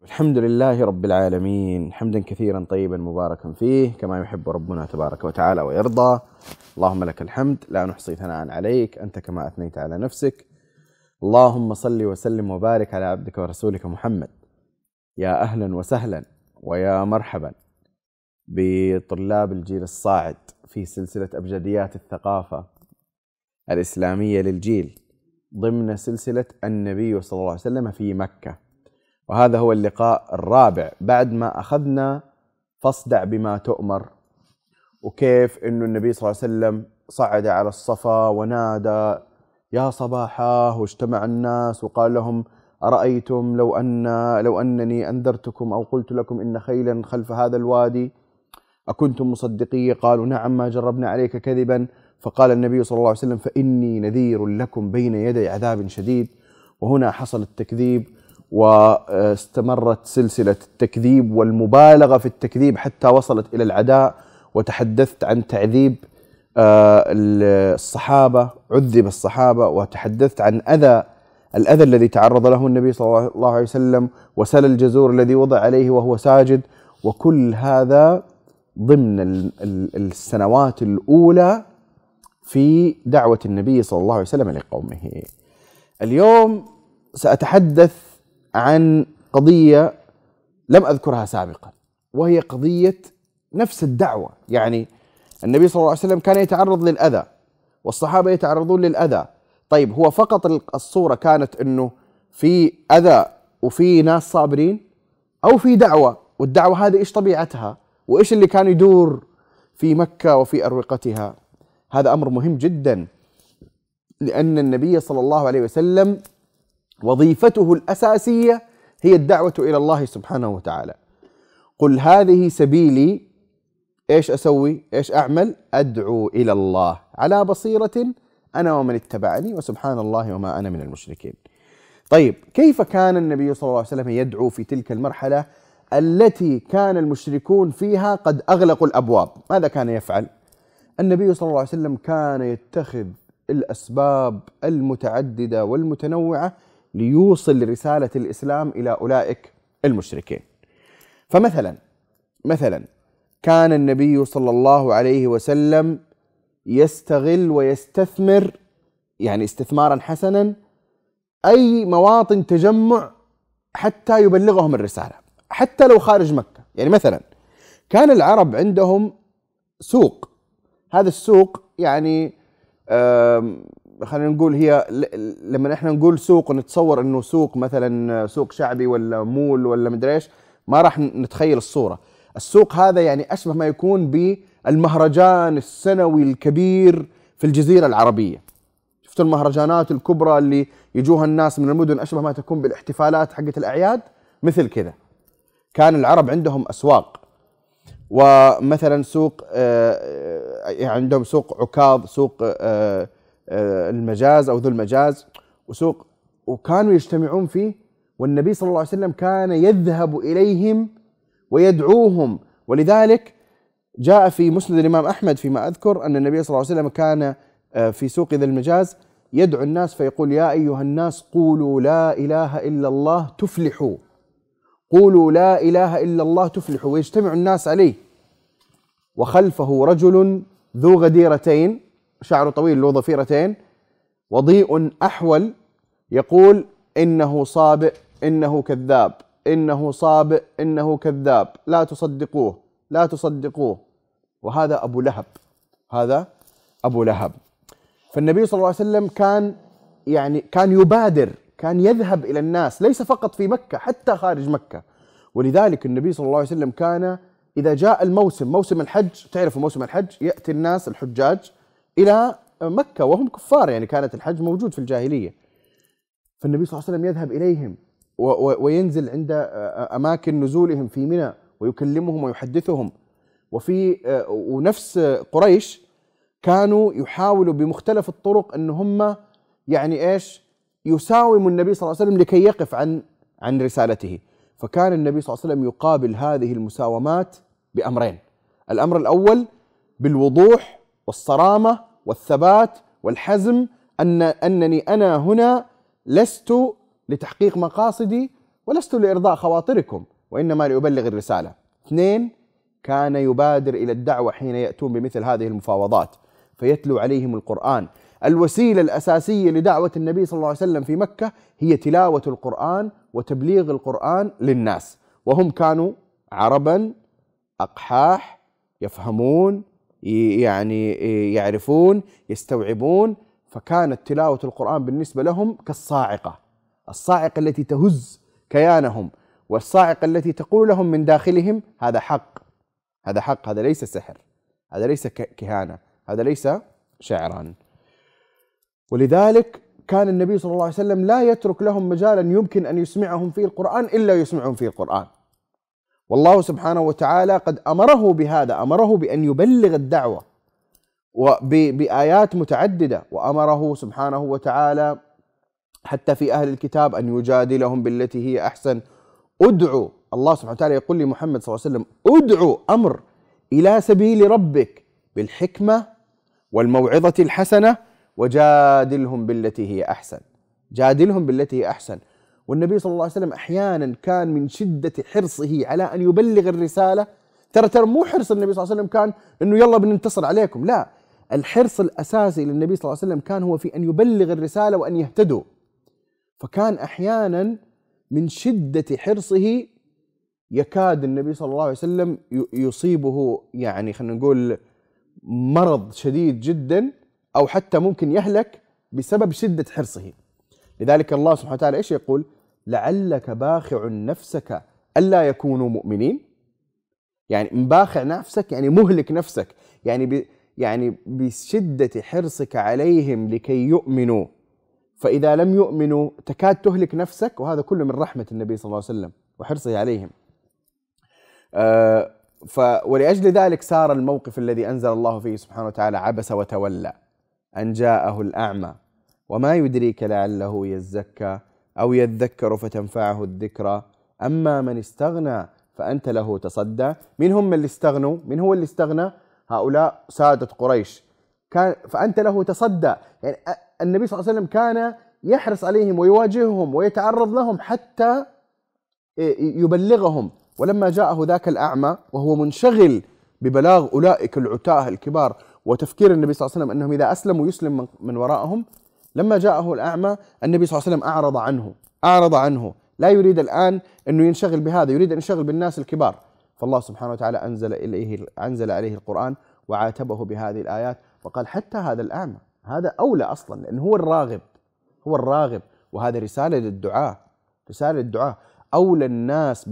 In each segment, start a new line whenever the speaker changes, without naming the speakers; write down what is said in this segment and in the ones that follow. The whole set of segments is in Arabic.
الحمد لله رب العالمين حمدا كثيرا طيبا مباركا فيه كما يحب ربنا تبارك وتعالى ويرضى. اللهم لك الحمد لا نحصي ثناء عليك أنت كما أثنيت على نفسك. اللهم صل وسلم وبارك على عبدك ورسولك محمد. يا أهلا وسهلا ويا مرحبا بطلاب الجيل الصاعد في سلسلة أبجديات الثقافة الإسلامية للجيل ضمن سلسلة النبي صلى الله عليه وسلم في مكة، وهذا هو اللقاء الرابع بعد ما أخذنا فاصدع بما تؤمر، وكيف أن النبي صلى الله عليه وسلم صعد على الصفا ونادى يا صباحا، واجتمع الناس وقال لهم أرأيتم لو أنني أنذرتكم أو قلت لكم إن خيلا خلف هذا الوادي أكنتم مصدقية؟ قالوا نعم ما جربنا عليك كذبا. فقال النبي صلى الله عليه وسلم فإني نذير لكم بين يدي عذاب شديد. وهنا حصل التكذيب، واستمرت سلسلة التكذيب والمبالغة في التكذيب حتى وصلت إلى العداء، وتحدثت عن تعذيب الصحابة، عذب الصحابة، وتحدثت عن الأذى الذي تعرض له النبي صلى الله عليه وسلم، وسل الجزور الذي وضع عليه وهو ساجد، وكل هذا ضمن السنوات الأولى في دعوة النبي صلى الله عليه وسلم لقومه. اليوم سأتحدث عن قضية لم أذكرها سابقا، وهي قضية نفس الدعوة. يعني النبي صلى الله عليه وسلم كان يتعرض للأذى والصحابة يتعرضون للأذى. طيب هو فقط الصورة كانت أنه في أذى وفي ناس صابرين، أو في دعوة، والدعوة هذه إيش طبيعتها وإيش اللي كان يدور في مكة وفي أروقتها؟ هذا أمر مهم جدا، لأن النبي صلى الله عليه وسلم وظيفته الأساسية هي الدعوة إلى الله سبحانه وتعالى. قل هذه سبيلي، إيش أسوي؟ إيش أعمل؟ أدعو إلى الله على بصيرة أنا ومن اتبعني وسبحان الله وما أنا من المشركين. طيب كيف كان النبي صلى الله عليه وسلم يدعو في تلك المرحلة التي كان المشركون فيها قد أغلقوا الأبواب؟ ماذا كان يفعل؟ النبي صلى الله عليه وسلم كان يتخذ الأسباب المتعددة والمتنوعة ليوصل رسالة الإسلام إلى أولئك المشركين. فمثلا كان النبي صلى الله عليه وسلم يستغل ويستثمر، يعني استثمارا حسنا، أي مواطن تجمع حتى يبلغهم الرسالة حتى لو خارج مكة. يعني مثلا كان العرب عندهم سوق، هذا السوق يعني خلينا نقول هي لما احنا نقول سوق نتصور انه سوق مثلا سوق شعبي ولا مول ولا مدري ايش، ما راح نتخيل الصورة. السوق هذا يعني أشبه ما يكون بالمهرجان السنوي الكبير في الجزيرة العربية. شفتوا المهرجانات الكبرى اللي يجوها الناس من المدن، أشبه ما تكون بالاحتفالات حقت الأعياد، مثل كذا. كان العرب عندهم أسواق، ومثلا سوق عندهم سوق عكاظ، سوق المجاز أو ذو المجاز، وسوق، وكانوا يجتمعون فيه، والنبي صلى الله عليه وسلم كان يذهب إليهم ويدعوهم. ولذلك جاء في مسند الإمام أحمد فيما أذكر أن النبي صلى الله عليه وسلم كان في سوق ذي المجاز يدعو الناس فيقول يا أيها الناس قولوا لا إله إلا الله تفلحوا، قولوا لا إله إلا الله تفلحوا، ويجتمع الناس عليه، وخلفه رجل ذو غديرتين، شعره طويل له ضفيرتين، وضيء أحول، يقول إنه صابئ إنه كذاب، إنه صابئ إنه كذاب، لا تصدقوه لا تصدقوه. وهذا أبو لهب، هذا أبو لهب. فالنبي صلى الله عليه وسلم كان يبادر، كان يذهب إلى الناس، ليس فقط في مكة، حتى خارج مكة. ولذلك النبي صلى الله عليه وسلم كان إذا جاء موسم الحج، تعرفوا موسم الحج، يأتي الناس الحجاج إلى مكة وهم كفار، يعني كانت الحج موجود في الجاهلية. فالنبي صلى الله عليه وسلم يذهب إليهم وينزل عند أماكن نزولهم في منى ويكلمهم ويحدثهم. ونفس قريش كانوا يحاولوا بمختلف الطرق أن هم يعني إيش يساوموا النبي صلى الله عليه وسلم لكي يقف عن رسالته. فكان النبي صلى الله عليه وسلم يقابل هذه المساومات بأمرين: الأمر الأول بالوضوح والصرامة والثبات والحزم، أنني أنا هنا لست لتحقيق مقاصدي، ولست لإرضاء خواطركم وإنما لأبلغ الرسالة. 2، كان يبادر إلى الدعوة حين يأتون بمثل هذه المفاوضات فيتلو عليهم القرآن. الوسيلة الأساسية لدعوة النبي صلى الله عليه وسلم في مكة هي تلاوة القرآن وتبليغ القرآن للناس، وهم كانوا عربا أقحاح يفهمون، يعني يعرفون، يستوعبون، فكانت تلاوة القرآن بالنسبة لهم كالصاعقة، الصاعقة التي تهز كيانهم، والصاعقة التي تقول لهم من داخلهم هذا حق، هذا حق، هذا ليس سحر، هذا ليس كهانة، هذا ليس شعرا. ولذلك كان النبي صلى الله عليه وسلم لا يترك لهم مجالا يمكن أن يسمعهم فيه القرآن إلا يسمعهم فيه القرآن. والله سبحانه وتعالى قد أمره بهذا، أمره بأن يبلغ الدعوة بآيات متعددة، وأمره سبحانه وتعالى حتى في أهل الكتاب أن يجادلهم بالتي هي أحسن. ادعوا، الله سبحانه وتعالى يقول لمحمد صلى الله عليه وسلم ادعوا، أمر، إلى سبيل ربك بالحكمة والموعظة الحسنة وجادلهم بالتي هي أحسن، جادلهم بالتي هي أحسن. والنبي صلى الله عليه وسلم أحيانا كان من شدة حرصه على أن يبلغ الرسالة، ترى مو حرص النبي صلى الله عليه وسلم كان أنه يلا بننتصر عليكم، لا، الحرص الأساسي للنبي صلى الله عليه وسلم كان هو في أن يبلغ الرسالة وأن يهتدوا. فكان أحيانا من شدة حرصه يكاد النبي صلى الله عليه وسلم يصيبه، يعني خلينا نقول مرض شديد جدا، أو حتى ممكن يهلك بسبب شدة حرصه. لذلك الله سبحانه وتعالى إيش يقول؟ لعلك باخع نفسك ألا يكونوا مؤمنين. يعني مباخع نفسك يعني مهلك نفسك، يعني بشدة حرصك عليهم لكي يؤمنوا، فإذا لم يؤمنوا تكاد تهلك نفسك، وهذا كله من رحمة النبي صلى الله عليه وسلم وحرصه عليهم. ولأجل ذلك صار الموقف الذي أنزل الله فيه سبحانه وتعالى عبس وتولى أن جاءه الأعمى وما يدريك لعله يزكى أو يذكر فتنفعه الذكرى أما من استغنى فأنت له تصدى. من هم اللي استغنوا؟ من هو اللي استغنى؟ هؤلاء سادة قريش. فأنت له تصدى، يعني النبي صلى الله عليه وسلم كان يحرص عليهم ويواجههم ويتعرض لهم حتى يبلغهم. ولما جاءه ذاك الأعمى وهو منشغل ببلاغ أولئك العتاه الكبار وتفكير النبي صلى الله عليه وسلم أنهم إذا أسلموا يسلم من وراءهم، لما جاءه الأعمى النبي صلى الله عليه وسلم أعرض عنه، لا يريد الآن أنه ينشغل بهذا، يريد أن ينشغل بالناس الكبار. فالله سبحانه وتعالى أنزل عليه القرآن وعاتبه بهذه الآيات وقال حتى هذا الأعمى هذا أولى أصلا، لأنه هو الراغب، وهذا رسالة للدعاء. أولى الناس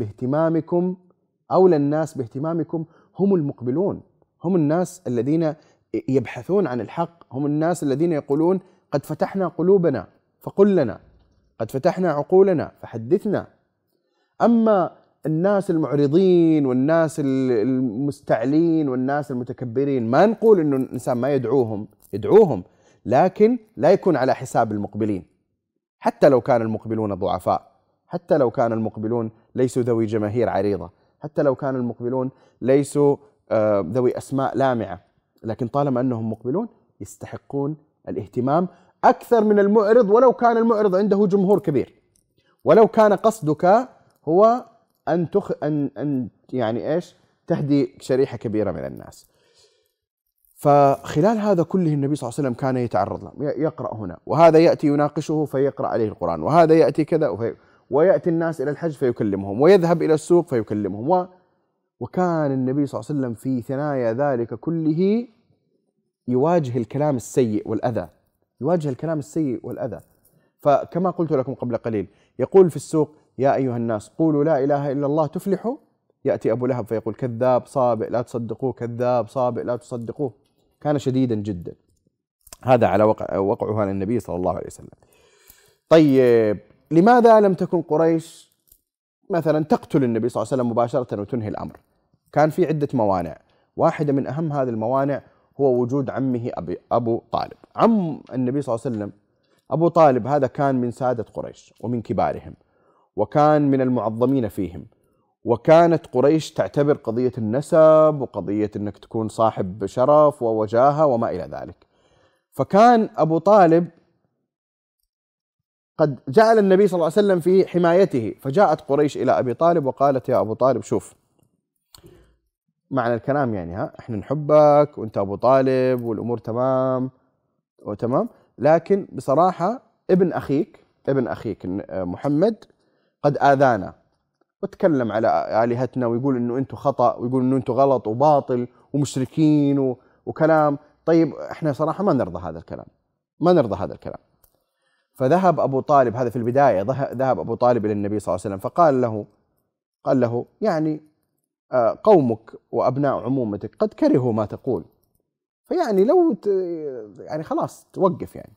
باهتمامكم هم المقبلون، هم الناس الذين يبحثون عن الحق، هم الناس الذين يقولون قد فتحنا قلوبنا فقل لنا، قد فتحنا عقولنا فحدثنا. أما الناس المعرضين والناس المستعلين والناس المتكبرين ما نقول إنه الإنسان ما يدعوهم، لكن لا يكون على حساب المقبلين، حتى لو كان المقبلون ضعفاء، حتى لو كان المقبلون ليسوا ذوي جماهير عريضة، حتى لو كان المقبلون ليسوا ذوي أسماء لامعة، لكن طالما أنهم مقبلون يستحقون الاهتمام أكثر من المعرض، ولو كان المعرض عنده جمهور كبير، ولو كان قصدك هو أن يعني إيش تهدي شريحة كبيرة من الناس. فخلال هذا كله النبي صلى الله عليه وسلم كان يتعرض له، يقرأ هنا، وهذا يأتي يناقشه فيقرأ عليه القرآن، وهذا يأتي كذا، ويأتي الناس إلى الحج فيكلمهم، ويذهب إلى السوق فيكلمهم، وكان النبي صلى الله عليه وسلم في ثنايا ذلك كله يواجه الكلام السيء والأذى، فكما قلت لكم قبل قليل يقول في السوق يا أيها الناس قولوا لا إله إلا الله تفلحوا، يأتي أبو لهب فيقول كذاب صابئ لا تصدقوه، كذاب صابئ لا تصدقوه. كان شديدا جدا. هذا على وقعها للنبي صلى الله عليه وسلم. طيب لماذا لم تكن قريش مثلا تقتل النبي صلى الله عليه وسلم مباشرة وتنهي الأمر؟ كان في عدة موانع، واحدة من أهم هذه الموانع هو وجود عمه أبو طالب. عم النبي صلى الله عليه وسلم أبو طالب هذا كان من سادة قريش ومن كبارهم، وكان من المعظمين فيهم، وكانت قريش تعتبر قضية النسب وقضية أنك تكون صاحب شرف ووجاهة وما إلى ذلك. فكان أبو طالب قد جعل النبي صلى الله عليه وسلم في حمايته. فجاءت قريش إلى أبي طالب وقالت يا أبو طالب شوف معنى الكلام يعني احنا نحبك وانت أبو طالب والأمور تمام وتمام، لكن بصراحة ابن أخيك محمد قد آذانا وتكلم على آلهتنا ويقول إنه أنتم خطأ ويقول إنه أنتم غلط وباطل ومشركين وكلام. طيب احنا صراحة ما نرضى هذا الكلام، ما نرضى هذا الكلام. فذهب أبو طالب، هذا في البداية، ذهب أبو طالب إلى النبي صلى الله عليه وسلم فقال له يعني قومك وأبناء عمومتك قد كرهوا ما تقول، فيعني لو يعني خلاص توقف يعني.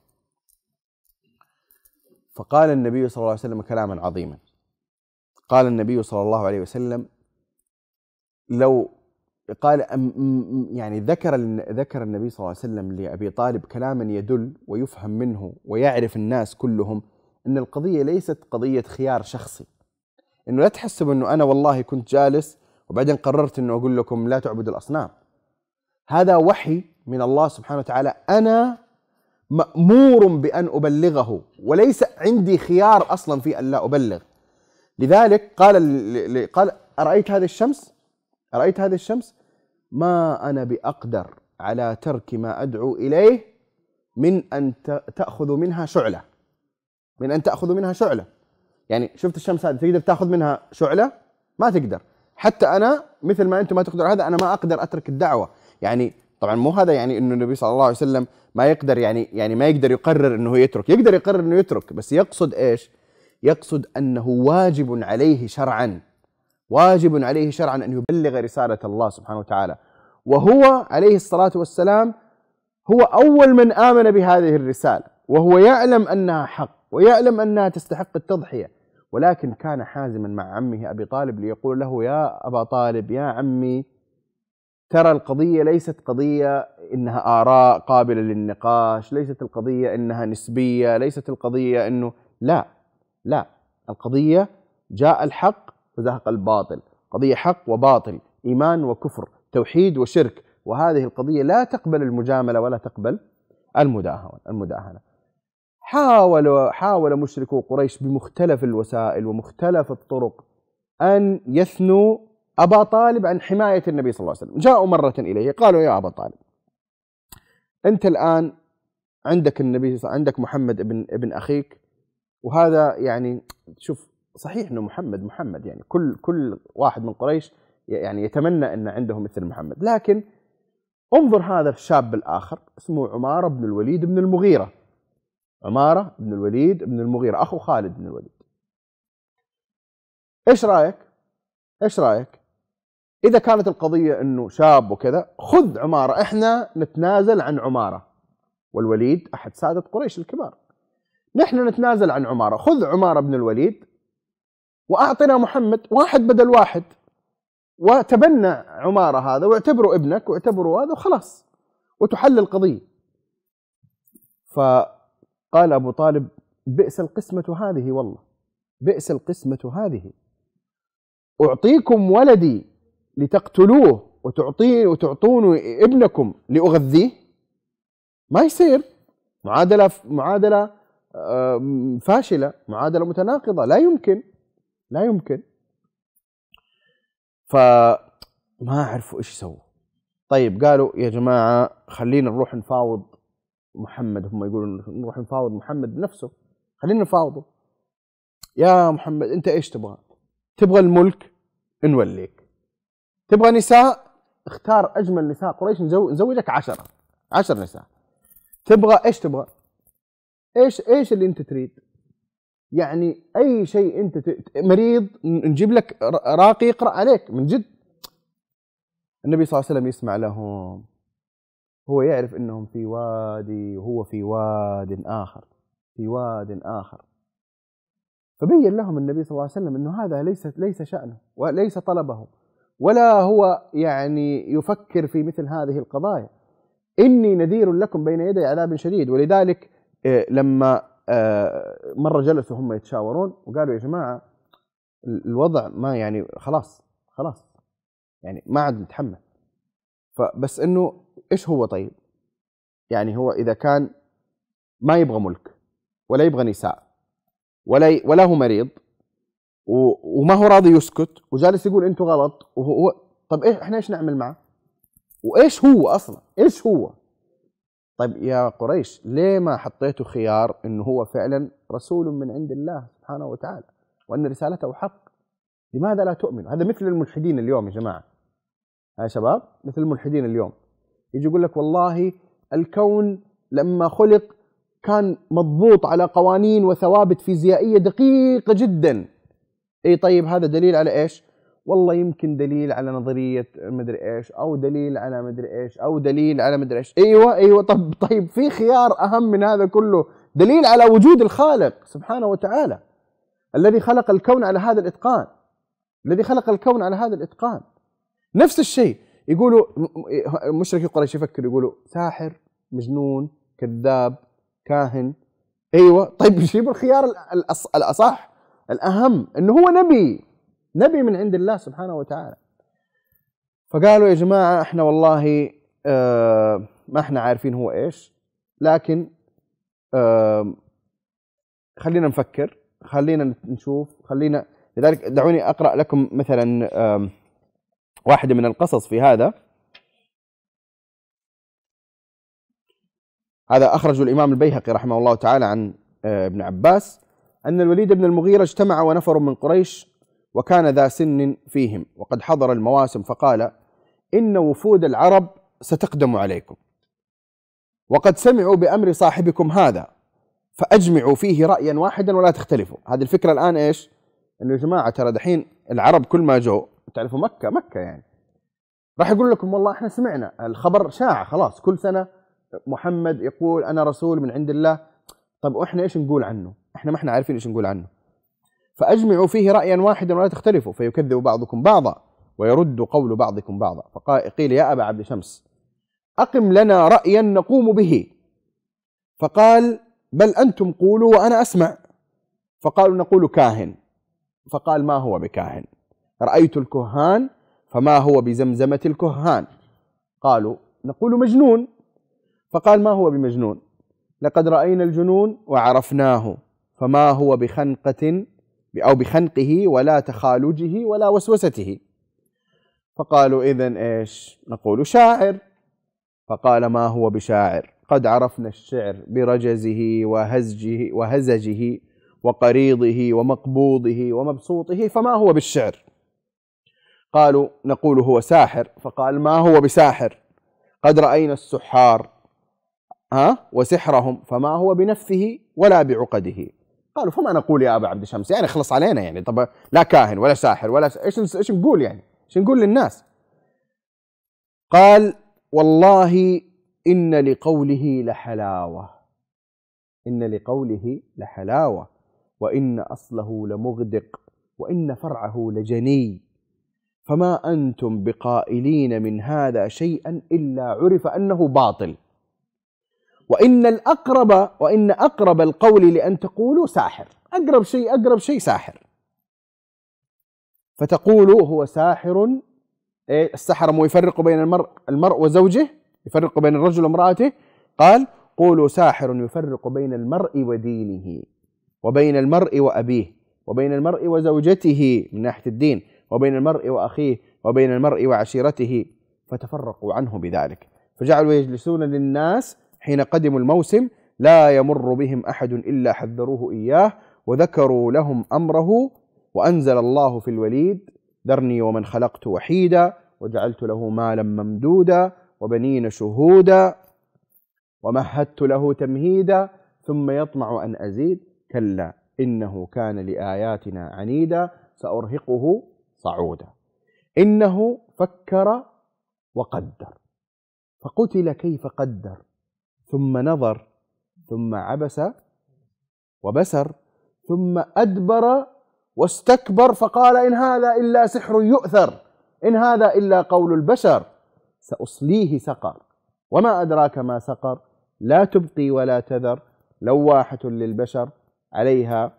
فقال النبي صلى الله عليه وسلم كلاما عظيما. قال النبي صلى الله عليه وسلم لو قال يعني ذكر النبي صلى الله عليه وسلم لأبي طالب كلاما يدل ويفهم منه ويعرف الناس كلهم أن القضية ليست قضية خيار شخصي، أنه لا تحسب أنه أنا والله كنت جالس وبعدين قررت أنه أقول لكم لا تعبدوا الأصنام. هذا وحي من الله سبحانه وتعالى، أنا مأمور بأن أبلغه وليس عندي خيار أصلا في أن لا أبلغ. لذلك قال أرأيت هذه الشمس؟ أرأيت هذه الشمس؟ ما أنا بأقدر على ترك ما أدعو إليه من أن تأخذ منها شعلة، من أن تأخذ منها شعلة. يعني شفت الشمس هذه تقدر تأخذ منها شعلة؟ ما تقدر. حتى أنا مثل ما أنتم ما تقدروا هذا، أنا ما أقدر أترك الدعوة. يعني طبعا مو هذا يعني إنه النبي صلى الله عليه وسلم ما يقدر يعني ما يقدر يقرر إنه يترك، يقدر يقرر إنه يترك، بس يقصد إيش؟ يقصد أنه واجب عليه شرعا، واجب عليه شرعا أن يبلغ رسالة الله سبحانه وتعالى. وهو عليه الصلاة والسلام هو أول من آمن بهذه الرسالة، وهو يعلم أنها حق ويعلم أنها تستحق التضحية، ولكن كان حازما مع عمه أبي طالب ليقول له يا أبا طالب يا عمي، ترى القضية ليست قضية إنها آراء قابلة للنقاش، ليست القضية إنها نسبية، ليست القضية إنه لا، القضية جاء الحق وزهق الباطل، قضية حق وباطل، إيمان وكفر، توحيد وشرك، وهذه القضية لا تقبل المجاملة ولا تقبل المداهنة. حاول مشركو قريش بمختلف الوسائل ومختلف الطرق أن يثنوا أبا طالب عن حماية النبي صلى الله عليه وسلم. جاءوا مرة إليه قالوا يا أبا طالب أنت الآن عندك النبي، عندك محمد ابن أخيك، وهذا يعني شوف صحيح أنه محمد يعني كل واحد من قريش يعني يتمنى أن عنده مثل محمد، لكن انظر هذا الشاب الآخر اسمه عمارة بن الوليد بن المغيرة، عمارة بن الوليد بن المغيرة أخو خالد بن الوليد. إيش رأيك إذا كانت القضية أنه شاب وكذا، خذ عمارة، إحنا نتنازل عن عمارة، والوليد أحد سادة قريش الكبار، نحن نتنازل عن عمارة، خذ عمارة بن الوليد وأعطنا محمد، واحد بدل واحد، وتبنى عمارة هذا واعتبره ابنك واعتبره هذا وخلاص وتحل القضية. فقال أبو طالب بئس القسمة هذه، والله بئس القسمة هذه، أعطيكم ولدي لتقتلوه وتعطون ابنكم لأغذيه؟ ما يصير، معادلة فاشلة، معادلة متناقضة، لا يمكن. فما عرفوا إيش يسووا. طيب قالوا يا جماعة خلينا نروح نفاوض محمد، هم يقولون نروح نفاوض محمد نفسه، خلينا نفاوضه. يا محمد أنت إيش تبغى الملك نوليك، تبغى نساء اختار أجمل نساء قريش نزوجك 10 نساء، تبغى إيش تبغى، إيش اللي أنت تريد، يعني أي شيء أنت مريض نجيب لك راقي يقرأ عليك من جد. النبي صلى الله عليه وسلم يسمع لهم، هو يعرف أنهم في وادي وهو في واد آخر، فبين لهم النبي صلى الله عليه وسلم أنه هذا ليس شأنه وليس طلبه، ولا هو يعني يفكر في مثل هذه القضايا. إني نذير لكم بين يدي عذاب شديد. ولذلك لما مرة جلسوا هم يتشاورون وقالوا يا جماعة الوضع ما يعني خلاص يعني ما عاد نتحمل، فبس إنه إيش هو طيب، يعني هو إذا كان ما يبغى ملك ولا يبغى نساء ولا هو مريض وما هو راضي يسكت وجالس يقول انتم غلط، وهو طب احنا ايش نعمل معه؟ وايش هو اصلا؟ ايش هو؟ طيب يا قريش ليه ما حطيتوا خيار انه هو فعلا رسول من عند الله سبحانه وتعالى وان رسالته حق؟ لماذا لا تؤمن؟ هذا مثل الملحدين اليوم يا جماعه، يا شباب، مثل الملحدين اليوم يجي يقول لك والله الكون لما خلق كان مضبوط على قوانين وثوابت فيزيائيه دقيقه جدا. اي طيب هذا دليل على ايش؟ والله يمكن دليل على نظريه مدري ايش، او دليل على مدري ايش، او دليل على مدري ايش. ايوه طيب في خيار اهم من هذا كله، دليل على وجود الخالق سبحانه وتعالى الذي خلق الكون على هذا الاتقان، الذي خلق الكون على هذا الاتقان. نفس الشيء يقولوا مشركي قريش، يفكروا يقولوا ساحر، مجنون، كذاب، كاهن. ايوه طيب جيبوا الخيار الاصح الاهم انه هو نبي من عند الله سبحانه وتعالى. فقالوا يا جماعه احنا والله ما احنا عارفين هو ايش، لكن خلينا نفكر، خلينا نشوف، خلينا. لذلك دعوني اقرا لكم مثلا واحده من القصص في هذا أخرجه الإمام البيهقي رحمه الله تعالى عن ابن عباس أن الوليد بن المغيرة اجتمع ونفر من قريش وكان ذا سن فيهم وقد حضر المواسم، فقال إن وفود العرب ستقدم عليكم وقد سمعوا بأمر صاحبكم هذا فأجمعوا فيه رأيا واحدا ولا تختلفوا. هذه الفكرة الآن إيش؟ إنه يا جماعة ترى دحين العرب كل ما جو، تعرفوا مكة يعني راح يقول لكم والله احنا سمعنا الخبر شاع خلاص، كل سنة محمد يقول أنا رسول من عند الله. طب وإحنا إيش نقول عنه؟ إحنا ما إحنا عارفين إيش نقول عنه. فأجمعوا فيه رأيا واحدا ولا تختلفوا فيكذب بعضكم بعضا ويرد قول بعضكم بعضا. فقيل يا أبا عبد شمس أقم لنا رأيا نقوم به. فقال بل أنتم قولوا وأنا أسمع. فقالوا نقول كاهن. فقال ما هو بكاهن؟ رأيت الكهان فما هو بزمزمة الكهان. قالوا نقول مجنون. فقال ما هو بمجنون؟ لقد رأينا الجنون وعرفناه فما هو بخنقة أو بخنقه ولا تخالجه ولا وسوسته. فقالوا إذن إيش؟ نقول شاعر. فقال ما هو بشاعر؟ قد عرفنا الشعر برجزه وهزجه وقريضه ومقبوضه ومبسوطه فما هو بالشعر؟ قالوا نقول هو ساحر. فقال ما هو بساحر؟ قد رأينا السحار وسحرهم فما هو بنفه ولا بعقده. قالوا فما نقول يا أبا عبد شمس؟ يعني خلص علينا يعني، طب لا كاهن ولا ساحر ولا ايش نقول يعني؟ ايش نقول للناس؟ قال والله إن لقوله لحلاوة، إن لقوله لحلاوة وإن أصله لمغدق وإن فرعه لجني فما أنتم بقائلين من هذا شيئا إلا عرف أنه باطل وإن أقرب القول لأن تقولوا ساحر. أقرب شيء ساحر. فتقولوا هو ساحر. السحر مو يفرق بين المرء وزوجه، يفرق بين الرجل وامرأته. قال قولوا ساحر يفرق بين المرء ودينه وبين المرء وأبيه وبين المرء وزوجته من ناحية الدين وبين المرء وأخيه وبين المرء وعشيرته، فتفرقوا عنه بذلك. فجعلوا يجلسون للناس حين قدموا الموسم لا يمر بهم أحد إلا حذروه إياه وذكروا لهم أمره. وأنزل الله في الوليد ذرني ومن خلقت وحيدا وجعلت له مالا ممدودا وبنين شهودا ومهدت له تمهيدا ثم يطمع أن أزيد كلا إنه كان لآياتنا عنيدا سأرهقه صعودا. إنه فكر وقدر فقتل كيف قدر ثم نظر ثم عبس وبسر ثم أدبر واستكبر فقال إن هذا إلا سحر يؤثر إن هذا إلا قول البشر سأصليه سقر وما أدراك ما سقر لا تبقي ولا تذر لواحة للبشر عليها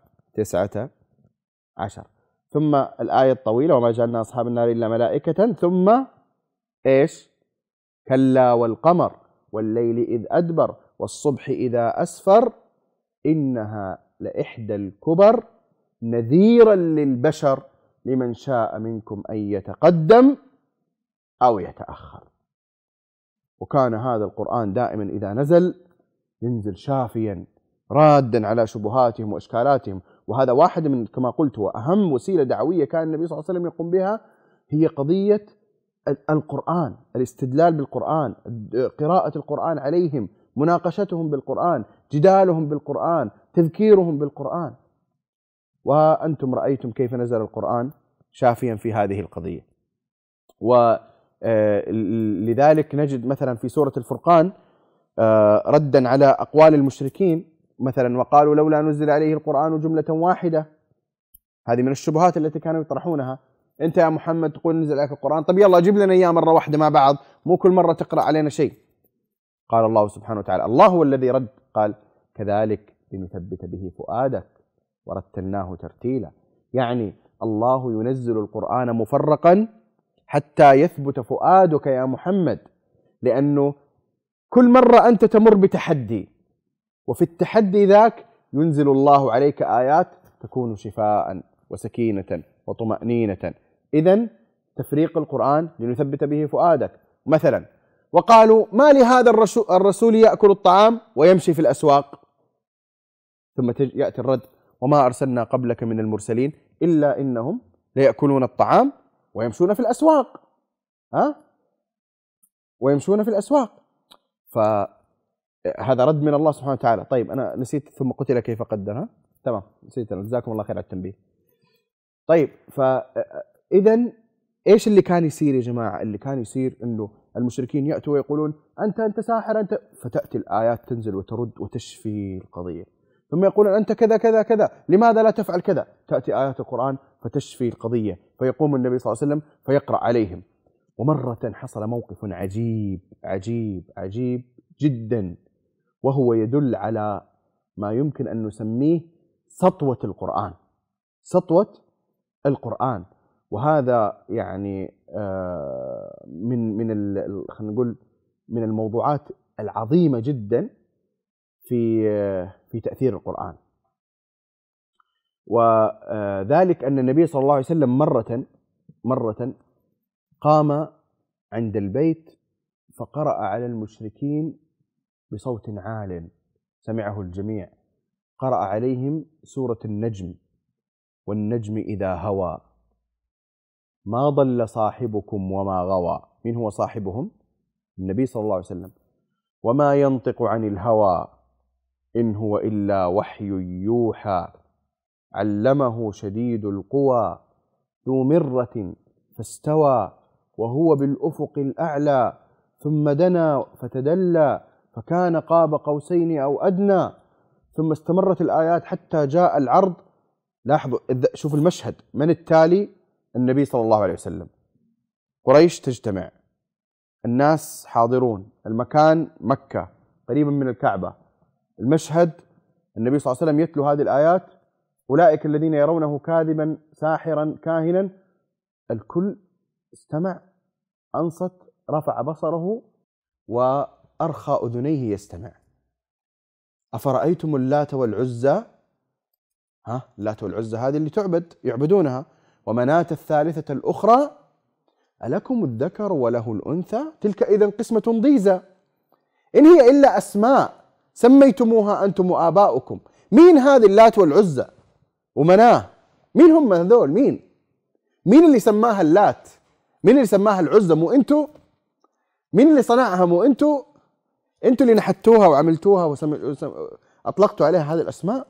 19. ثم الآية الطويلة وما جعلنا أصحاب النار إلا ملائكة. ثم إيش؟ كلا والقمر والليل إذ أدبر والصبح إذا أسفر إنها لإحدى الكبر نذيرا للبشر لمن شاء منكم أن يتقدم أو يتأخر. وكان هذا القرآن دائما إذا نزل ينزل شافيا رادا على شبهاتهم وإشكالاتهم. وهذا واحد من كما قلت وأهم وسيلة دعوية كان النبي صلى الله عليه وسلم يقوم بها، هي قضية القرآن، الاستدلال بالقرآن، قراءة القرآن عليهم، مناقشتهم بالقرآن، جدالهم بالقرآن، تذكيرهم بالقرآن. وأنتم رأيتم كيف نزل القرآن شافيا في هذه القضية. ولذلك نجد مثلا في سورة الفرقان ردا على أقوال المشركين مثلا، وقالوا لولا نزل عليه القرآن جملة واحدة. هذه من الشبهات التي كانوا يطرحونها. أنت يا محمد تقول نزل عليك القرآن، طب يلا جيب لنا إياه مرة واحدة مع بعض، مو كل مرة تقرأ علينا شيء. قال الله سبحانه وتعالى، الله هو الذي رد، قال كذلك لنثبت به فؤادك ورتلناه ترتيلا. يعني الله ينزل القرآن مفرقا حتى يثبت فؤادك يا محمد، لأنه كل مرة أنت تمر بتحدي، وفي التحدي ذاك ينزل الله عليك آيات تكون شفاء وسكينة وطمأنينة. إذن تفريق القرآن لنثبت به فؤادك. مثلا وقالوا ما لهذا الرسول يأكل الطعام ويمشي في الأسواق، ثم يأتي الرد وما أرسلنا قبلك من المرسلين إلا إنهم ليأكلون الطعام ويمشون في الأسواق. ويمشون في الأسواق. فهذا رد من الله سبحانه وتعالى. طيب أنا نسيت ثم قتل كيف قدر. تمام نسيت، جزاكم الله خير على التنبيه. طيب فإذا إيش اللي كان يصير يا جماعة؟ اللي كان يصير إنه المشركين يأتوا ويقولون أنت ساحر أنت، فتأتي الآيات تنزل وترد وتشفي القضية. ثم يقولون أنت كذا كذا كذا، لماذا لا تفعل كذا؟ تأتي آيات القرآن فتشفي القضية، فيقوم النبي صلى الله عليه وسلم فيقرأ عليهم. ومرة حصل موقف عجيب عجيب عجيب جدا، وهو يدل على ما يمكن أن نسميه سطوة القرآن. سطوة القرآن. وهذا يعني خلينا نقول من الموضوعات العظيمة جدا في تأثير القرآن. وذلك أن النبي صلى الله عليه وسلم مرة قام عند البيت فقرأ على المشركين بصوت عال سمعه الجميع. قرأ عليهم سورة النجم، والنجم إذا هوى ما ضل صاحبكم وما غوى. من هو صاحبهم؟ النبي صلى الله عليه وسلم. وما ينطق عن الهوى إن هو إلا وحي يوحى علمه شديد القوى ذو مرة فاستوى وهو بالأفق الأعلى ثم دنا فتدلى فكان قاب قوسين أو أدنى. ثم استمرت الآيات حتى جاء العرض. لاحظوا شوف المشهد، من التالي؟ النبي صلى الله عليه وسلم. قريش تجتمع، الناس حاضرون، المكان مكة قريبا من الكعبة. المشهد النبي صلى الله عليه وسلم يتلو هذه الآيات، أولئك الذين يرونه كاذبا ساحرا كاهنا. الكل استمع، أنصت، رفع بصره وأرخى أذنيه يستمع. أفرأيتم اللات والعزى؟ اللات والعزى هذه اللي تعبد، يعبدونها. ومناة الثالثة الأخرى ألكم الذكر وله الأنثى تلك إذا قسمة ضيزى إن هي إلا أسماء سميتموها أنتم وآباؤكم. مين هذه اللات والعزى ومناه؟ مين هم هذول؟ مين اللي سماها اللات؟ مين اللي سماها العزى؟ مو أنتوا؟ مين اللي صنعها؟ مو أنتوا اللي نحتوها وعملتوها أطلقتوا عليها هذه الأسماء؟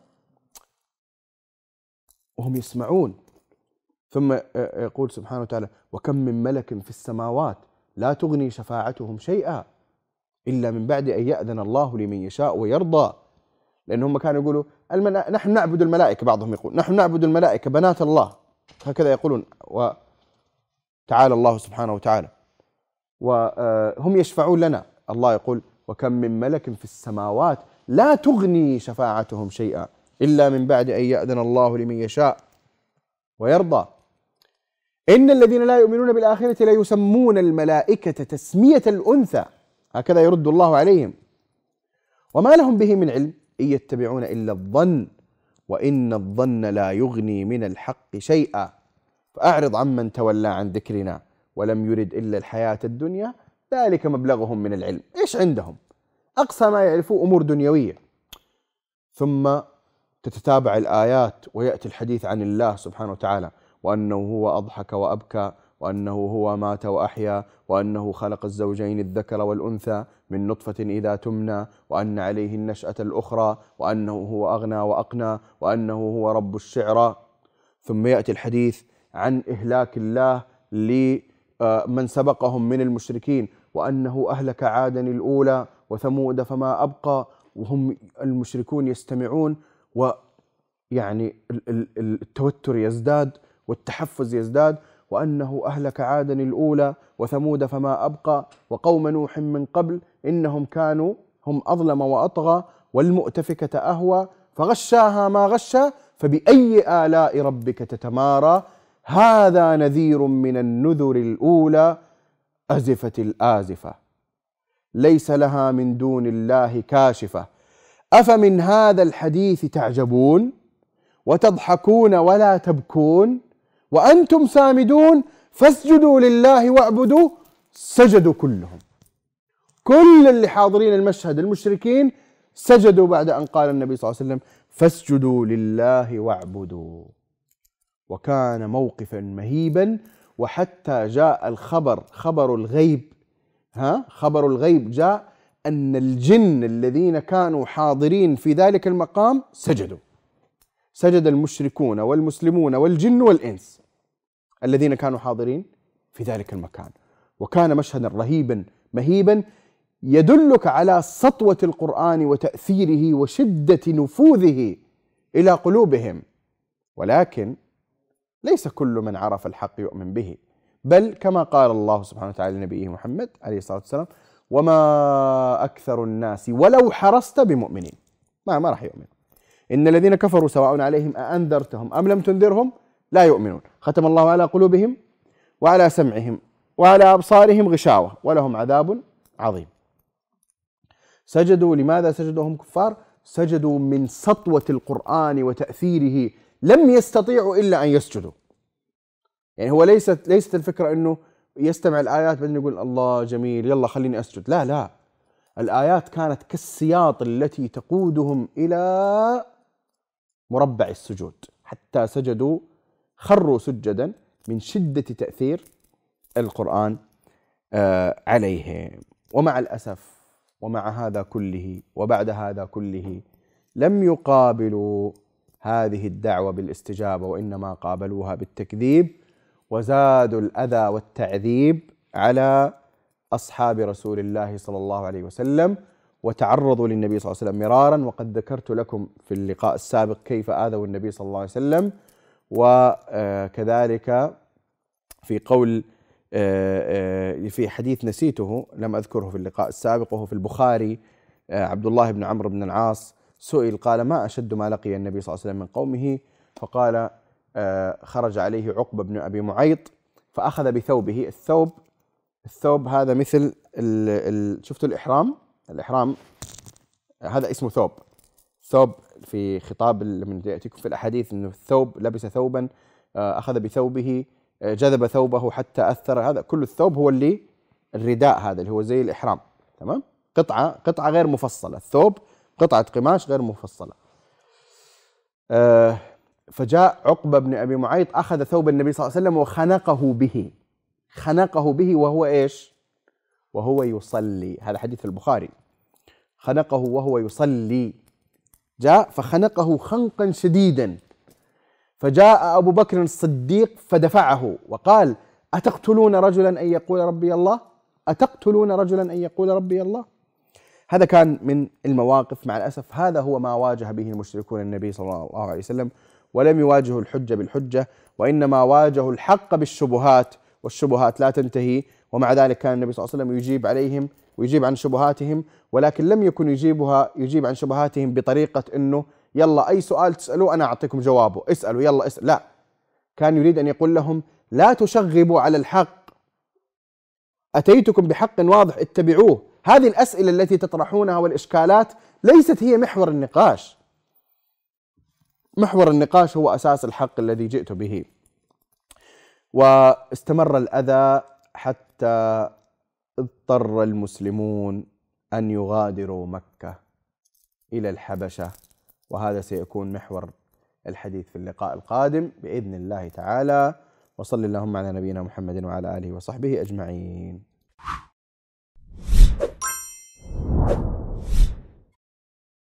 وهم يسمعون. ثم يقول سبحانه وتعالى وكم من ملك في السماوات لا تغني شفاعتهم شيئا إلا من بعد أن يأذن الله لمن يشاء ويرضى. لأنهم كانوا يقولوا نحن نعبد الملائكة، بعضهم يقول نحن نعبد الملائكة بنات الله، هكذا يقولون. وتعالى الله سبحانه وتعالى وهم يشفعون لنا. الله يقول وكم من ملك في السماوات لا تغني شفاعتهم شيئا إلا من بعد أن يأذن الله لمن يشاء ويرضى. إن الذين لا يؤمنون بالآخرة لا يسمون الملائكة تسمية الأنثى، هكذا يرد الله عليهم. وما لهم به من علم إن يتبعون إلا الظن وإن الظن لا يغني من الحق شيئا فأعرض عمن تولى عن ذكرنا ولم يرد إلا الحياة الدنيا ذلك مبلغهم من العلم. إيش عندهم؟ أقصى ما يعرفوا أمور دنيوية. ثم تتتابع الآيات ويأتي الحديث عن الله سبحانه وتعالى، وأنه هو أضحك وأبكى، وأنه هو مات وأحيا، وأنه خلق الزوجين الذكر والأنثى من نطفة إذا تمنى، وأن عليه النشأة الأخرى، وأنه هو أغنى وأقنى، وأنه هو رب الشعرى. ثم يأتي الحديث عن إهلاك الله لمن سبقهم من المشركين، وأنه أهلك عادا الأولى وثمود فما أبقى، وهم المشركون يستمعون، ويعني التوتر يزداد والتحفز يزداد، وأنه أهلك عادا الأولى وثمود فما أبقى وقوم نوح من قبل إنهم كانوا هم أظلم وأطغى والمؤتفكة أهوى فغشاها ما غشا فبأي آلاء ربك تتمارى هذا نذير من النذر الأولى أزفت الآزفة ليس لها من دون الله كاشفة أفمن هذا الحديث تعجبون وتضحكون ولا تبكون وأنتم سامدون فاسجدوا لله واعبدوا. سجدوا كلهم، كل اللي حاضرين المشهد المشركين سجدوا بعد أن قال النبي صلى الله عليه وسلم فاسجدوا لله واعبدوا. وكان موقفا مهيبا، وحتى جاء الخبر خبر الغيب، خبر الغيب جاء أن الجن الذين كانوا حاضرين في ذلك المقام سجدوا، سجد المشركون والمسلمون والجن والإنس الذين كانوا حاضرين في ذلك المكان. وكان مشهدا رهيبا مهيبا يدلك على سطوة القرآن وتأثيره وشدة نفوذه إلى قلوبهم. ولكن ليس كل من عرف الحق يؤمن به، بل كما قال الله سبحانه وتعالى لنبيه محمد عليه الصلاة والسلام وما أكثر الناس ولو حرصت بمؤمنين. ما راح يؤمن. إن الذين كفروا سواء عليهم أأنذرتهم أم لم تنذرهم لا يؤمنون ختم الله على قلوبهم وعلى سمعهم وعلى أبصارهم غشاوة ولهم عذاب عظيم. سجدوا. لماذا سجدوا هم كفار؟ سجدوا من سطوة القرآن وتأثيره، لم يستطيعوا إلا أن يسجدوا. يعني هو ليست الفكرة أنه يستمع الآيات بعدين يقول الله جميل يلا خليني أسجد، لا، الآيات كانت كالسياط التي تقودهم إلى مربع السجود، حتى سجدوا خروا سجدا من شدة تأثير القرآن عليهم. ومع الأسف ومع هذا كله وبعد هذا كله لم يقابلوا هذه الدعوة بالاستجابة، وإنما قابلوها بالتكذيب، وزادوا الأذى والتعذيب على أصحاب رسول الله صلى الله عليه وسلم، وتعرضوا للنبي صلى الله عليه وسلم مرارا. وقد ذكرت لكم في اللقاء السابق كيف آذوا النبي صلى الله عليه وسلم. وكذلك في قول في حديث نسيته لم أذكره في اللقاء السابق وهو في البخاري، عبد الله بن عمرو بن العاص سئل قال ما أشد ما لقي النبي صلى الله عليه وسلم من قومه؟ فقال خرج عليه عقبة بن أبي معيط فأخذ بثوبه. الثوب هذا مثل شفتوا الإحرام هذا اسمه ثوب في خطاب لما يأتيكم في الأحاديث أنه الثوب لبس ثوبا أخذ بثوبه جذب ثوبه حتى أثر. هذا كل الثوب هو اللي الرداء هذا اللي هو زي الإحرام، تمام؟ قطعة غير مفصلة، الثوب قطعة قماش غير مفصلة. فجاء عقبة بن أبي معيط أخذ ثوب النبي صلى الله عليه وسلم خنقه به وهو إيش؟ وهو يصلي. هذا حديث البخاري. خنقه وهو يصلي، جاء فخنقه خنقا شديدا، فجاء أبو بكر الصديق فدفعه وقال أتقتلون رجلا أن يقول ربي الله؟ أتقتلون رجلا أن يقول ربي الله؟ هذا كان من المواقف. مع الأسف هذا هو ما واجه به المشركون النبي صلى الله عليه وسلم، ولم يواجهوا الحجة بالحجة، وإنما واجهوا الحق بالشبهات، والشبهات لا تنتهي. ومع ذلك كان النبي صلى الله عليه وسلم يجيب عليهم ويجيب عن شبهاتهم، ولكن لم يكن يجيب عن شبهاتهم بطريقة أنه يلا أي سؤال تسألوه أنا أعطيكم جوابه، اسألوا يلا اسأل. لا، كان يريد أن يقول لهم لا تشغبوا على الحق، أتيتكم بحق واضح اتبعوه. هذه الأسئلة التي تطرحونها والإشكالات ليست هي محور النقاش. محور النقاش هو أساس الحق الذي جئت به. واستمر الأذى حتى اضطر المسلمون أن يغادروا مكة إلى الحبشة، وهذا سيكون محور الحديث في اللقاء القادم بإذن الله تعالى. وصل اللهم على نبينا محمد وعلى آله وصحبه أجمعين.